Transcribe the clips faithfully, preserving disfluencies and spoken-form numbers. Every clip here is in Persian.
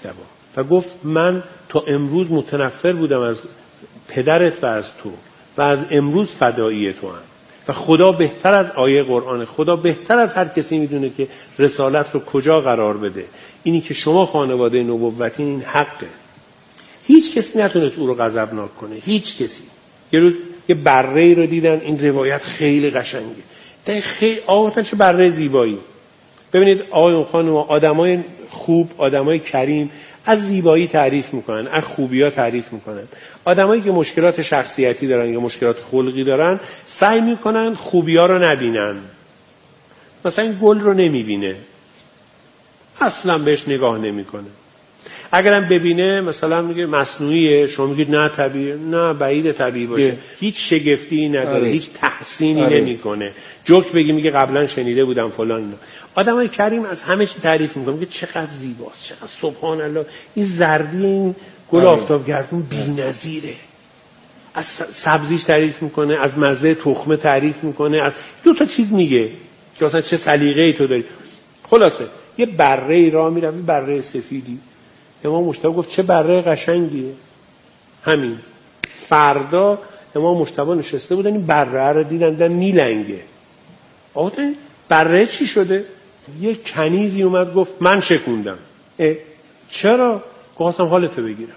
مجتبی و گفت من تا امروز متنفر بودم از پدرت و از تو و از امروز فدایی تو هم و خدا بهتر از آیه قرآن، خدا بهتر از هر کسی میدونه که رسالت رو کجا قرار بده. اینی که شما خانواده نبوتین این حقه. هیچ کسی نتونست او رو غضبناک کنه، هیچ کسی. یه روز یه بره‌ای رو دیدن، این روایت خیلی قشنگه. ده خیلی آقا چه بره زیبایی. ببینید آقایون خانم، آدمای خوب، آدمای کریم از زیبایی تعریف میکنن، از خوبی‌ها تعریف میکنن. آدمایی که مشکلات شخصیتی دارن یا مشکلات خلقی دارن سعی میکنن خوبی‌ها رو نبینن. مثلا این گل رو نمیبینه، اصلا بهش نگاه نمیکنه. اگرم ببینه مثلا میگه مصنوعیه، شما میگید نه طبیعیه، نه بعید طبیعی باشه. هیچ شگفتی نداره، آره. هیچ تحسینی آره. نمیکنه. جوک بگی میگه قبلا شنیده بودم فلان اینا. آدمای کریم از همه چی تعریف میکنه، میگه چقدر زیباست، چقدر سبحان الله، این زردی این گل آره. آفتابگردون بی‌نظیره. از سبزیش تعریف میکنه، از مزه تخمه تعریف میکنه، از دو تا چیز میگه که اصلا چه سلیقه‌ای تو داری. خلاصه یه بره راه میره، بره سفیدی. امام مجتبی گفت چه بره قشنگیه. همین فردا امام مجتبی نشسته بودن، این بره رو دیدن دن میلنگه. آقا این بره چی شده؟ یه کنیزی اومد گفت من شکوندم. چرا؟ خواستم حالتو بگیرم.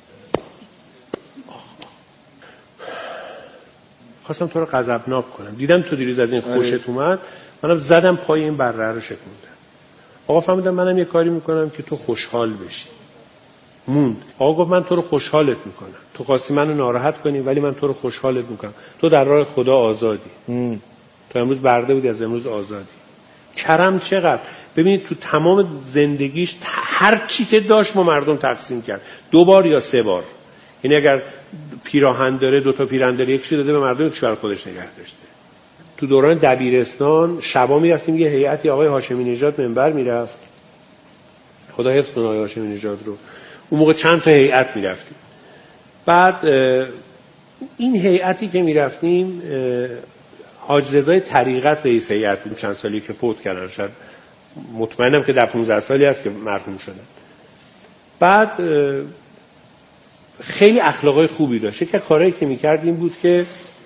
خواستم تو رو غضبناک کنم. دیدم تو دیروز از این خوشت اومد، منم زدم پای این بره رو شکوندم. آقا فهمیدم منم یه کاری میکنم که تو خوشحال بشی. موند. آقا گفت من تو رو خوشحالت میکنم. تو خواستی منو ناراحت کنی ولی من تو رو خوشحالت میکنم. تو در راه خدا آزادی. ام. تو امروز برده بودی، از امروز آزادی. کرم چقدر. ببینید تو تمام زندگیش هر چی که داشت با مردم تقسیم کرد. دو بار یا سه بار. یعنی اگر پیراهن داره، دو تا پیراهن داره، یکیشو داده به مردم، یکیشو برای خودش نگه داشته. تو دوران دبیرستان شبا میرفتیم یه هیئتی آقای هاشمی نژاد منبر میرفت. خدا حفظ کنه آقای هاشمی نژاد رو. اون موقع چند تا هیئت میرفتیم. بعد این هیئتی که میرفتیم حاج رضای طریقت رئیس هیئت بود، چند سالی که فوت کردن، شاید مطمئنم که در پانزده سالی هست که مرحوم شدن. بعد خیلی اخلاقای خوبی داشت. یک کارهایی که میکرد این بود که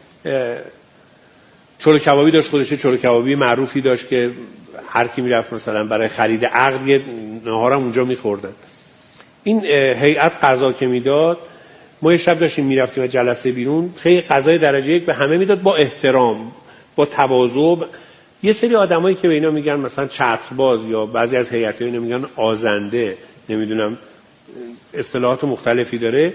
چلو کبابی داشت، خودش چلو کبابی معروفی داشت که هر کی میرفت مثلا برای خرید عقد یه نهارم اونجا میخوردن. این هیئت غذا که میداد، ما یه شب داشتیم میرفتیم و جلسه بیرون، خیلی غذای درجه یک به همه میداد با احترام، با تواضع. یه سری آدمایی که به اینا میگن مثلا چترباز یا بعضی از هیئت‌ها اینا میگن آزنده، نمیدونم اصطلاحات مختلفی داره،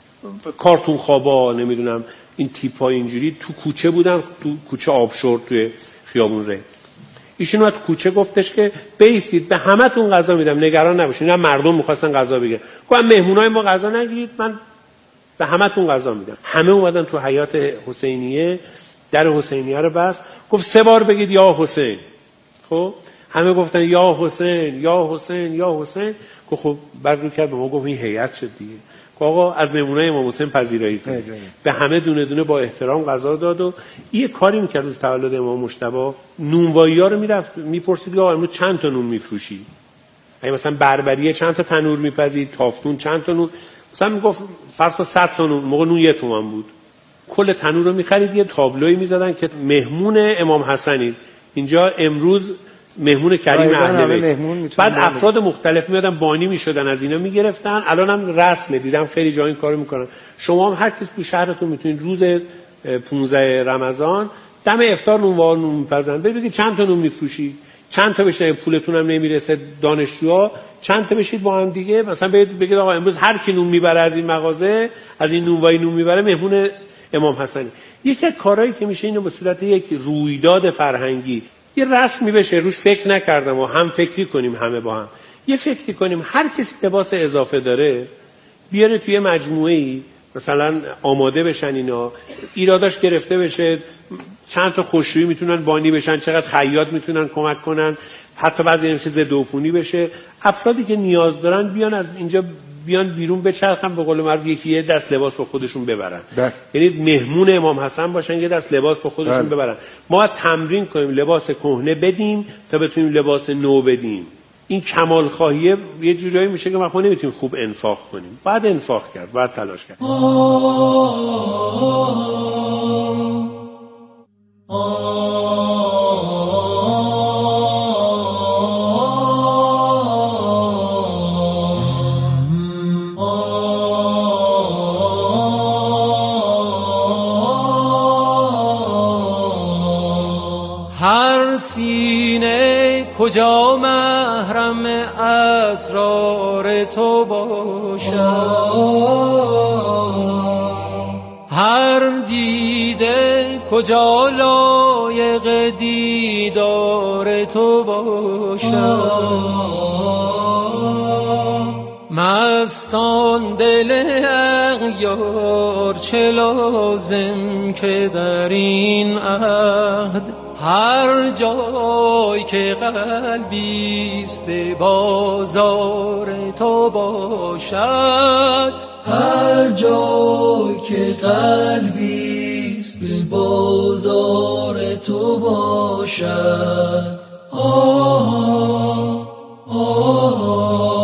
کارتون خوابا، نمیدونم این تیپ‌ها اینجوری تو کوچه بودن، تو کوچه آبشورت توی خیابون ره. ایشون اومد کوچه گفتش که بیستید به همتون غذا میدم، نگران نباشید. اینا مردم می‌خواستن غذا بگیرن. گفتم مهمونای ما غذا نگیرید، من به همتون غذا میدم. همه اومدن تو حیاط حسینیه، در حسینیه رو بست، گفت سه بار بگید یا حسین. خب همه گفتن یا حسین یا حسین یا حسین. گفت خب بعد رو کرد به ما گفت این هیئت شد دیگه. آقا از مهمونای امام حسین پذیرایی کرد. به همه دونه دونه با احترام غذا داد و این کاری میکرد. روز تولد امام مجتبی نونوایی‌ها رو میرفت میپرسید آقا امروز چند تا نون میفروشی؟ اگه مثلا بربریه چند تا تنور میپزید، تافتون چند تا نون، مثلا میگفت فرض کن صد تا نون، موقع نون یه تومن بود. کل تنور رو میخرید، یه تابلویی میزدن که مهمون امام حسنی، اینجا امروز مهمون کریم اهل بیت. بعد افراد مختلف میادن بانی میشدن، از اینا میگرفتن. الانم رسمه، دیدم خیلی جا این کارو میکنن. شما هم هر کس تو شهرتون میتونید روز پانزده رمضان دم افطار نونوار نون میپزن، ببینید چند تا نون میفروشی، چند تا بشه، پولتون هم نمیرسه، دانشجوها چند تا بشید با هم دیگه، مثلا بگید بگید آقا امروز هر کی نون میبره از این مغازه، از این نونوایی نون میبره، مهمون امام حسنی. یکی از کارهایی که میشه اینو به صورت یک رویداد فرهنگی یه رسمی بشه، روش فکر نکردم و هم فکری کنیم، همه با هم یه فکری کنیم، هر کسی لباس اضافه داره بیاره توی مجموعه‌ای، مثلا آماده بشن، اینا ایراداش گرفته بشه، چند تا خوشرویی میتونن بانی بشن، چقدر خیاط میتونن کمک کنن، حتی بعضی نمیشه ضدعفونی بشه. افرادی که نیاز دارن بیان از اینجا، بیان بیرون بچرخن، به قول معروف یکی یه دست لباس با خودشون ببرن. ده. یعنی مهمون امام حسن باشن، یه دست لباس با خودشون ده. ببرن. ما تمرین کنیم لباس کهنه بدیم تا بتونیم لباس نو بدیم. این کمال خواهیه یه جورایی میشه که ما نمیتونیم خوب انفاق کنیم. بعد انفاق کرد، بعد تلاش کرد. هر سینه کجا محرم اسرار تو باشد، هر دیده کجا لایق دیدار تو باشد. مستان دل اغیار چه لازم که در این عهد هر جای که قلبیست به بازار تو باشد، هر جای که قلبیست به بازار تو باشد. آه آه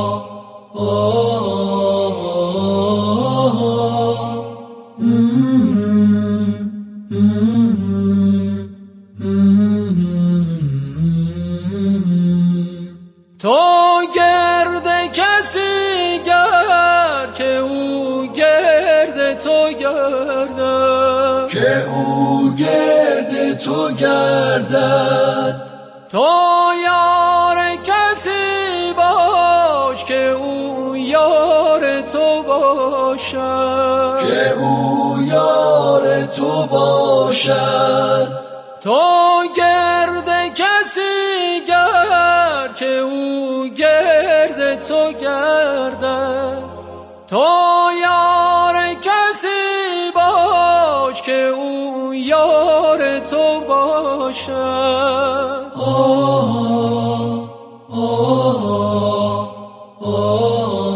تو گرد کسی گرد که او گرد تو گردد، که او گرد تو گردد. تو یار کسی باش که او یار تو باشد، که او یار تو باشد. تو گرد کسی گرد که او گرد تو گردد، تو یار کسی باش که او یار تو باشد. آه آه آه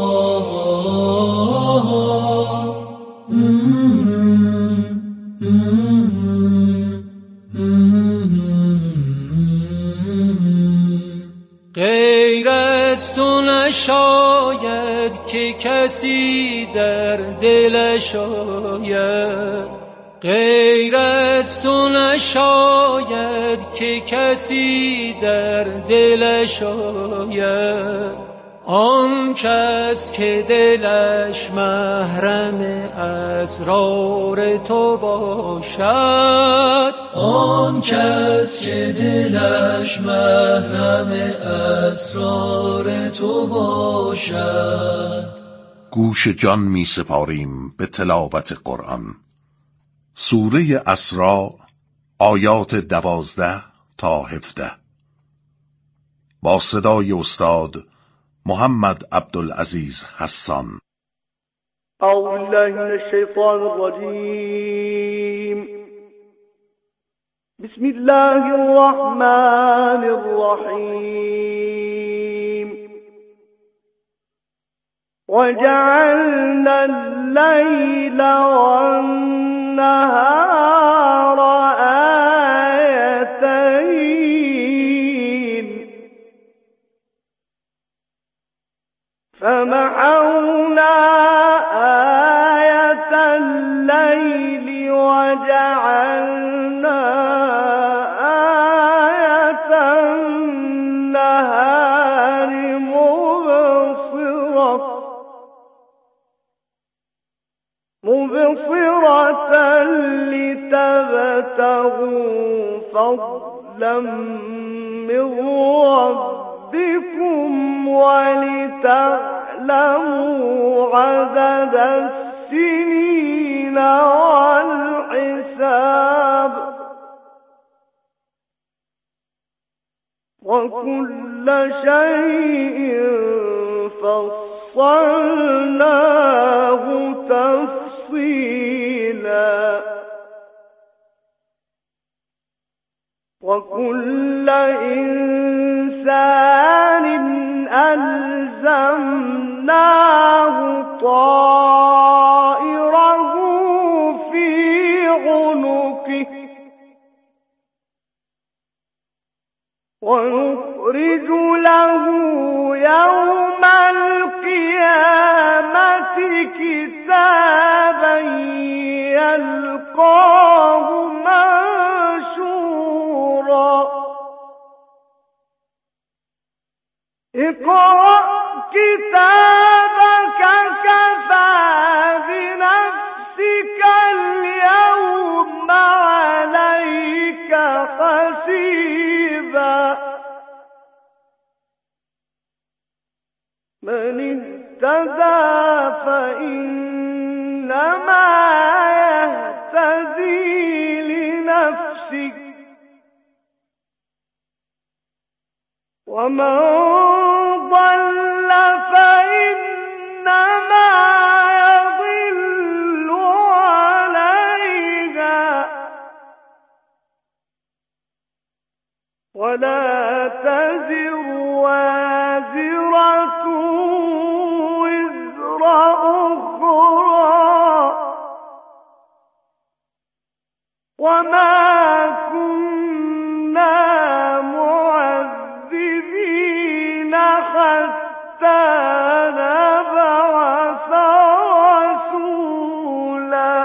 غیر از تو نشاید که کسی در دلش آید، غیر از تو نشاید که کسی در دلش آید. آن کس که دلش محرم اسرار تو باشد، آن کس که دلش محرم اسرار تو باشد. گوش جان می سپاریم به تلاوت قرآن. سوره اسراء آیات دوازده تا هفده با صدای استاد محمد عبدالعزیز حسان. اعوذ بالله من الشیطان الرجیم. بسم الله الرحمن الرحیم. وجعلنا الليل والنهار آيتين فمحونا آية الليل وجعلنا آية النهار مبصرة مبصرة لتبتغوا فضلا من ربكم ولتعلموا عدد السنين والحساب وكل شيء فصلناه تفصيلا وكل إنسان ألزمناه طائره في عنقه ونخرج له كتابا يلقاه منشورا اقرأ كتابك كفى بنفسك اليوم عليك حسيبا من اهتدى فإنما يهتدي لنفسه ومن ضل فإنما يضل عليها ولا تزر وازرة وزر أخرى وما كنا معذبين حتى نبعث رسولا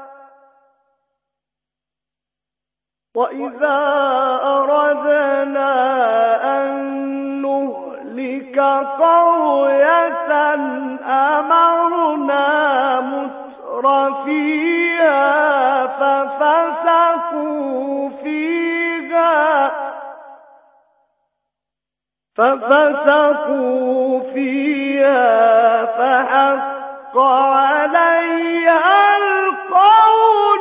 وإذا أردنا أن نهلك قرية أمرنا متر فيها ففسقوا فيها ففسقوا فيها فحق عليها القول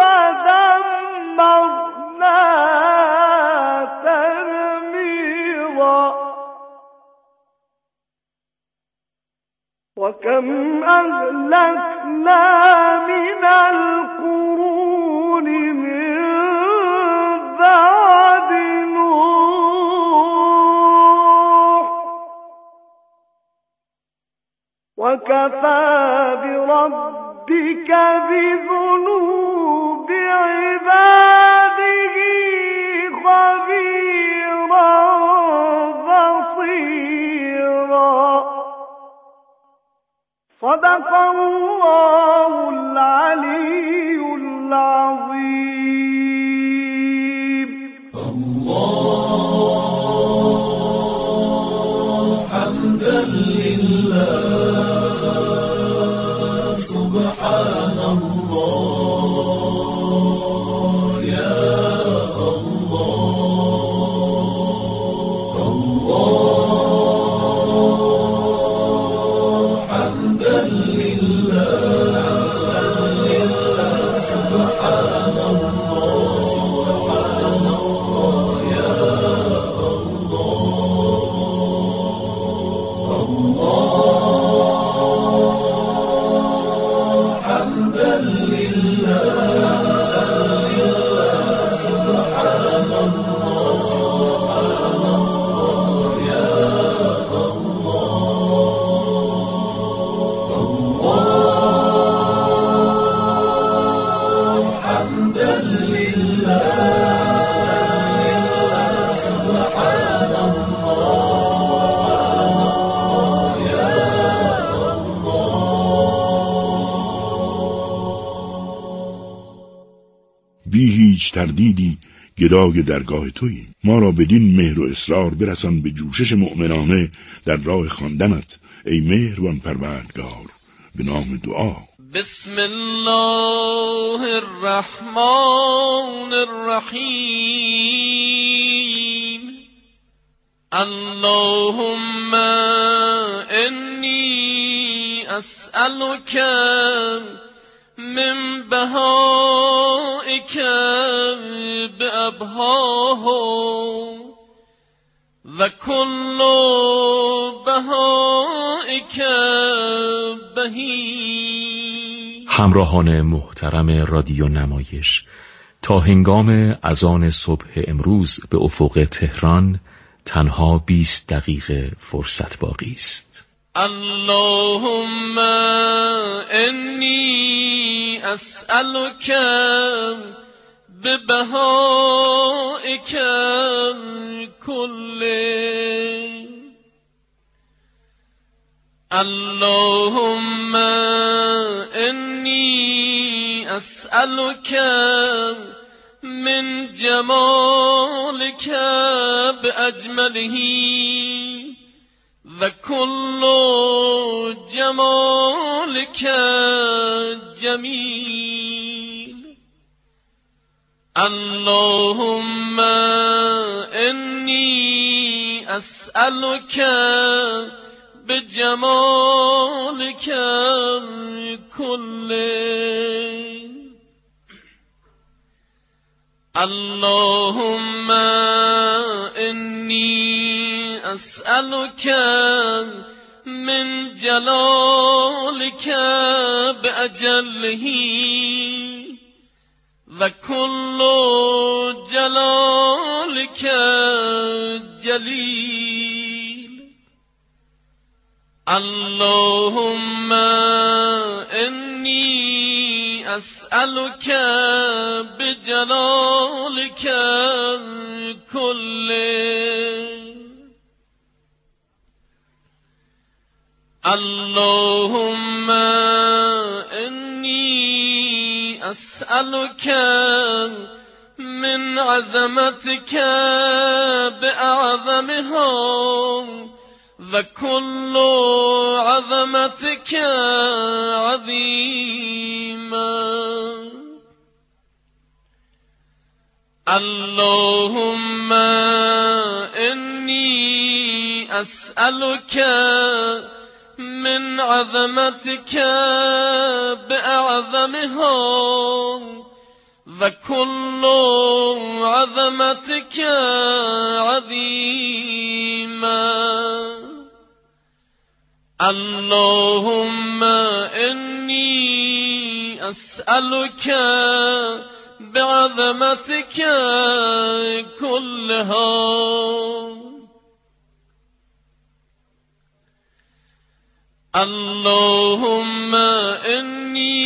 فدمرناها تدميرا وكم أهلكنا من القرون من بعد نوح وكفى بربك بذنوب عباده خبيرا بصيرا صدق الله العلي العظيم. الله حمدا لله سبحان الله يا الله الله حمدا لله سبحان الله سبحان الله يا الله الله حمدا لله سبحان الله سبحان الله يا الله الله حمدا لله سبحان الله يا بی هیچ تردیدی گدای درگاه تویی. ما را بدین مهر و اصرار برسان به جوشش مؤمنانه در راه خواندنت ای مهربان پروردگار. به نام دعا. بسم الله الرحمن الرحیم. اللهم انی اسألک من بهائك بأبهاه و کل بهائك بهی. همراهان محترم رادیو نمایش، تا هنگام اذان صبح امروز به افق تهران تنها بیست دقیقه فرصت باقی است. اللهم انی اسألک ببهائک کله. اللهم إني أسألك من جمالك بأجمله وكل جمالك جميل. اللهم إني أسألك بجمالك كله. اللهم إني أسألك من جلالك بأجله وكل جلالك جليل. اللهم إني أسألك بجلالك كله. اللهم إني أسألك من عظمتك بأعظمها وكل عظمتك عظيما. اللهم إني أسألك من عظمتك بأعظمها وكل عظمتك عظيما. اللهم إني أسألك بعظمتك كلها. اللهم إني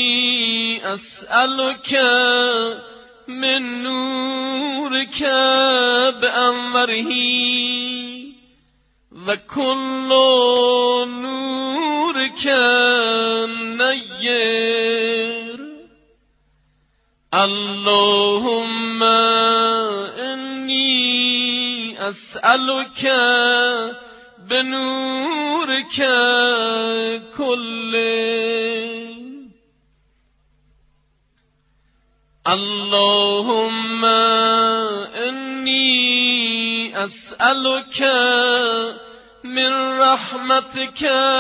أسألك من نورك بأنوره وكل نورك نير. اللهم إني أسألك بنورك كله. اللهم إني أسألك من رحمتك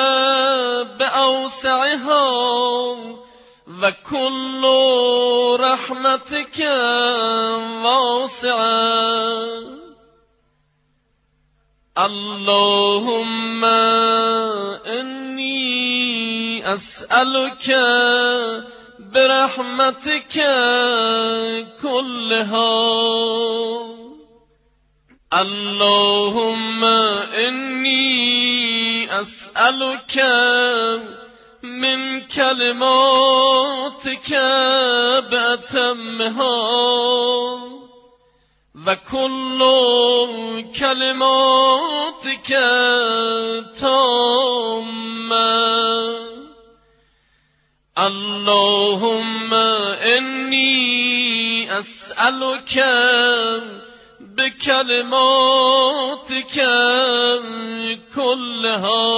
بأوسعها وكل رحمتك واسعة. اللهم إني أسألك برحمتك كلها. اللهم إني أسألك من كلماتك بأتمها وكل كلماتك تامة. اللهم إني أسألك بكلماتك كلها.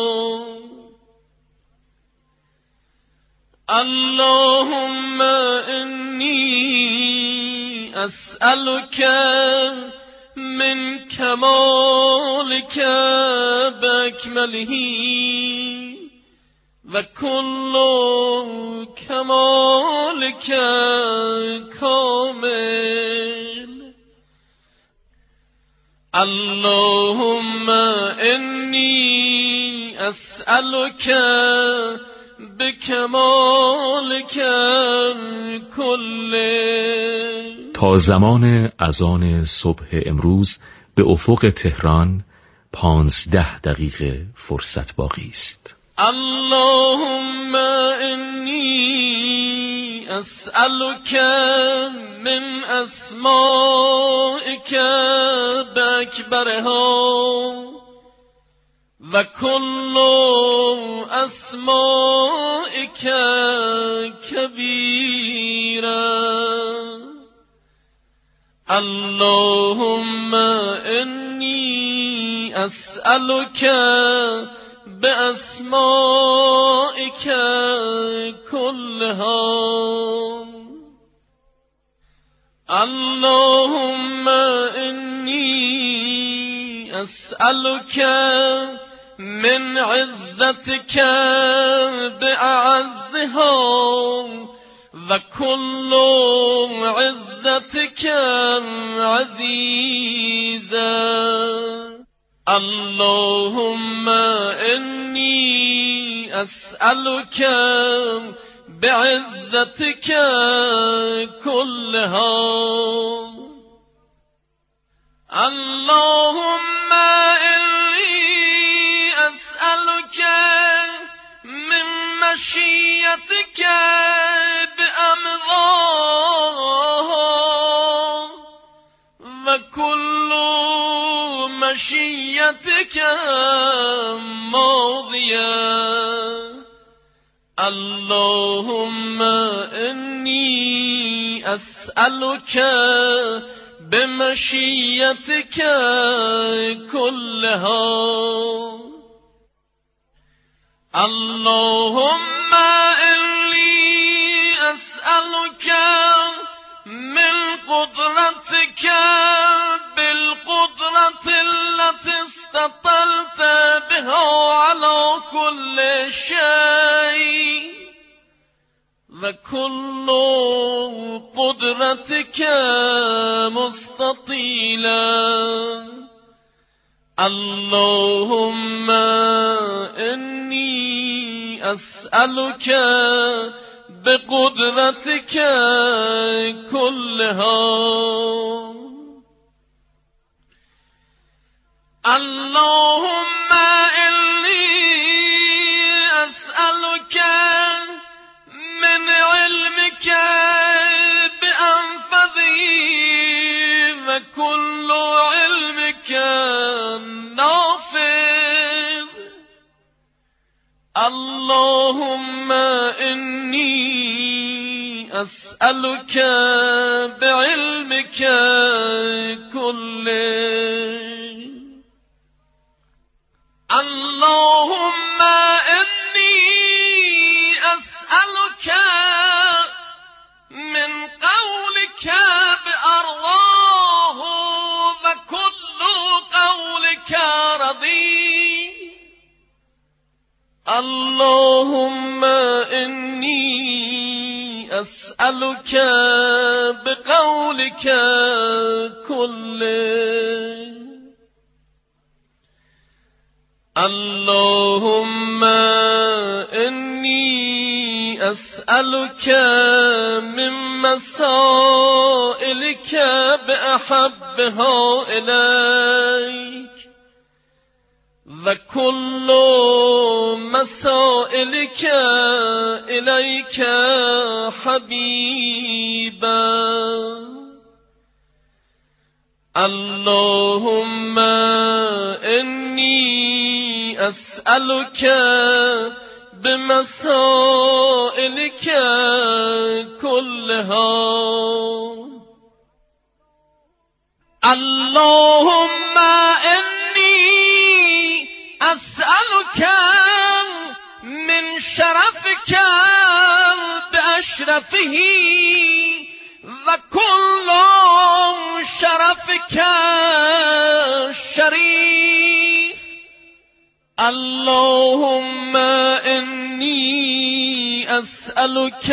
اللهم إني أسألك من كمالك بأكمله وكل كمالك كامل. اللهم إني أسألك بکمالک کله. تا زمان اذان صبح امروز به افق تهران پانزده دقیقه فرصت باقی است. اللهم انی اسألك من اسمائك باکبرها و کل اسمائک کبیرا اللهم انی اسألک باسمائک كلها اللهم إني أسألك من عزتك بأعزها وكل عزتك عزيزا اللهم إني أسألك بعزتك كلها اللهم إني أسألك من مشيتك بأمضاها وكل مشيتك ماضية اللهم إني أسألك بمشيتك كلها اللهم إني أسألك من قدرتك بالقدرة التي استطلت بها على كل شيء وكل قدرتك مستطيلا اللهم إني أسألك بقدرتك كلها اللهم إني أسألك من علمك بأنفذه وكل علمك نافذ اللهم إني أسألك بعلمك كله اللهم إني أسألك من قولك بأرضاه وكل قولك رضي اللهم إني أسألك بقولك كله اللهم إني أسألك من مسائلك بأحبها إليك وكل مسائلك إليك حبيبا اللهم إني أسألك بمسائلك كلها اللهم إني أسألك من شرفك بأشرفه وكل شرفك شريف اللهم إني أسألك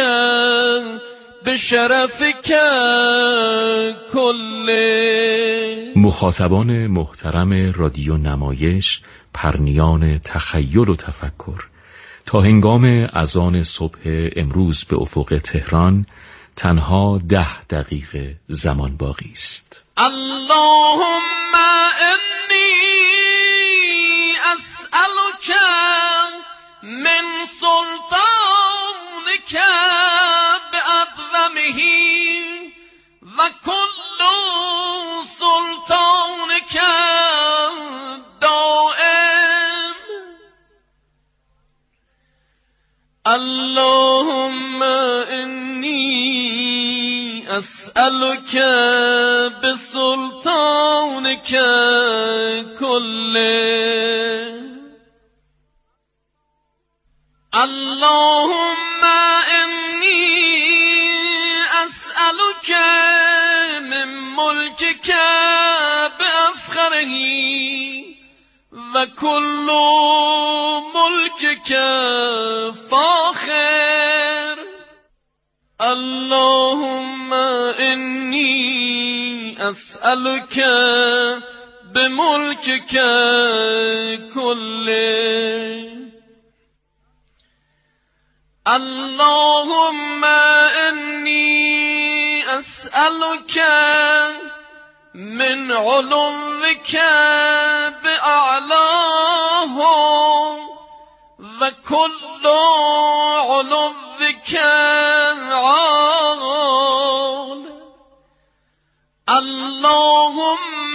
بشرفك كله. مخاطبان محترم رادیو نمایش، پرنیان تخیل و تفکر، تا هنگام اذان صبح امروز به افق تهران تنها ده دقیقه زمان باقی است. اللهم انی اسألک من سلطانک بأعظمه و کل سلطانک دائم اللهم إني أسألك بسلطانك كله اللهم إني أسألك من ملكك بأفخره وكل ملكك فاخر اللهم إني أسألك بملكك كله اللهم إني أسألك من علوك بأعلاه وكل علوك عال اللهم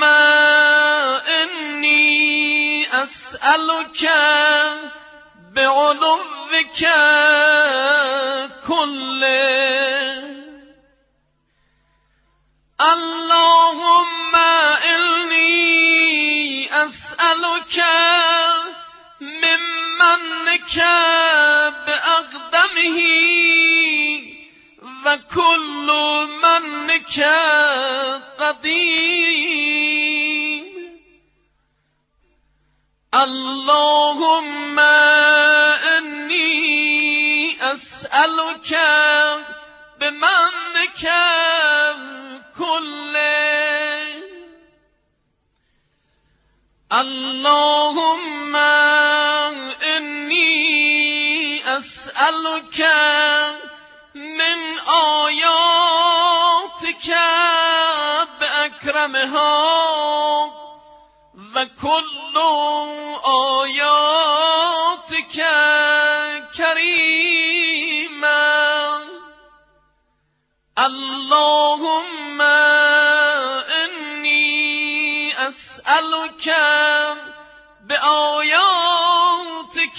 إني أسألك بعلوك كله اللهم إني أسألك من منك بأقدمه وكل منك قديم اللهم إني أسألك بمنك كله اللهم إني أسألك من آياتك بأكرمها وكل آياتك كريما اللهم إني أسألك بآياتك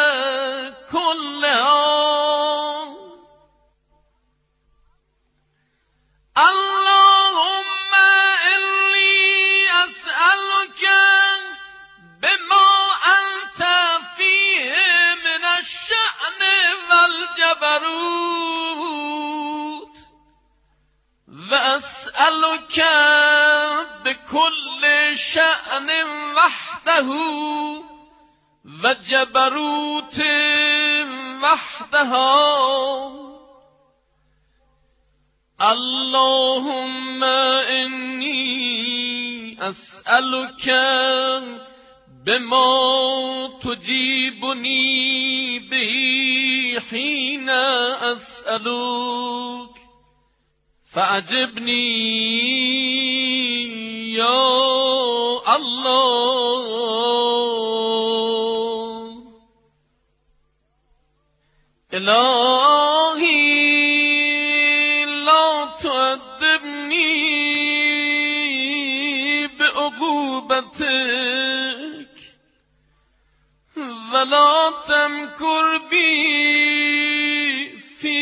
كلها اللهم إني أسألك بما أنت فيه من الشأن والجبروت وأسألك بكل شأن وحده وجبروت وحدها اللهم إني أسألك بما تجيبني به حين أسألك فأجبني يا الله إلهي لا تعذبني بعقوبتك ولا تمكر بي في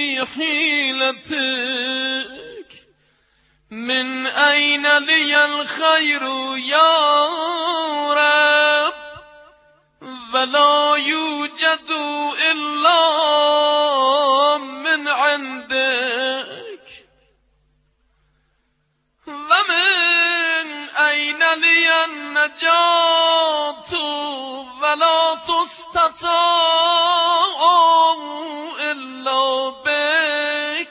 حيلتك من أين لي الخير يا رب ولا يوجد إلا من عندك ومن أين لي النجاة ولا تستطاع إلا بك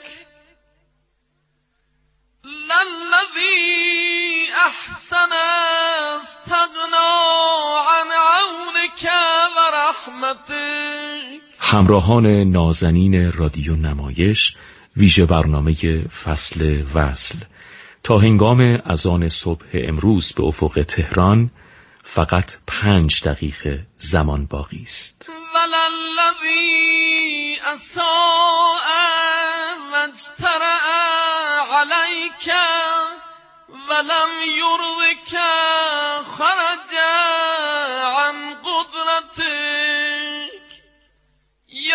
للذي أحسن استغنى عن عونك ورحمتك. همراهان نازنین رادیو نمایش، ویژه برنامه فصل وصل. تا هنگام اذان صبح امروز به افق تهران فقط پنج دقیقه زمان باقی است. وللذی اساء واجترأ علیک ولم یرضک خرج عن قدرتک